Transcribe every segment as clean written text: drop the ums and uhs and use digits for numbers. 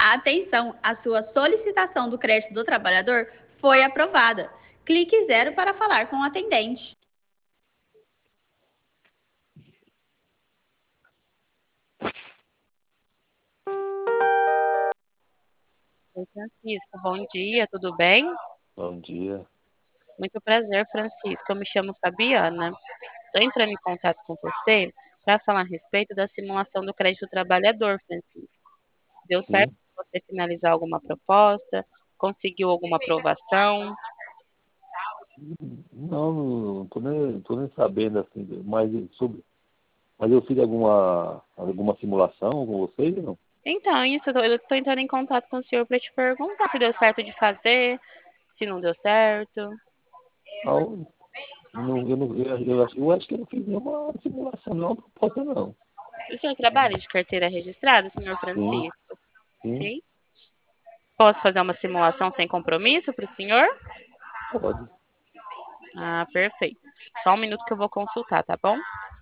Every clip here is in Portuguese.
Atenção, a sua solicitação do crédito do trabalhador foi aprovada. Clique zero para falar com o atendente. Oi, Francisco, bom dia, tudo bem? Bom dia. Muito prazer, Francisco. Eu me chamo Fabiana. Estou entrando em contato com você para falar a respeito da simulação do crédito do trabalhador, Francisco. Deu certo Sim. para você finalizar alguma proposta? Conseguiu alguma aprovação? Não, não tô nem sabendo assim, mas eu fiz alguma simulação com vocês, não? Então, isso, eu estou entrando em contato com o senhor para te perguntar se deu certo de fazer, se não deu certo. Não, eu acho que eu não fiz nenhuma simulação, não, proposta não. O senhor trabalha de carteira registrada, senhor Sim, Francisco? sim, Sim. Posso fazer uma simulação sem compromisso para o senhor? pode. Ah, perfeito. Só um minuto que eu vou consultar, tá bom?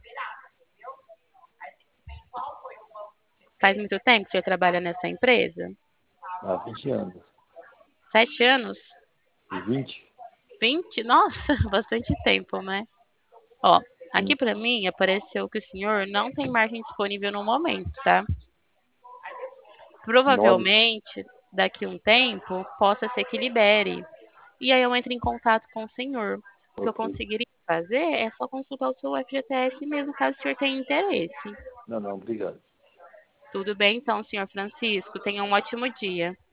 Faz muito tempo que o senhor trabalha nessa empresa? Há 20 anos. 7 anos? 20. 20? Nossa, bastante tempo, né? Ó, aqui Sim. pra mim apareceu que o senhor não tem margem disponível no momento, tá? Nove. Provavelmente, daqui um tempo, possa ser que libere. E aí eu entro em contato com o senhor. O que eu Ok. conseguiria fazer é só consultar o seu FGTS mesmo, caso o senhor tenha interesse. Não, obrigado. Tudo bem então, senhor Francisco? Tenha um ótimo dia.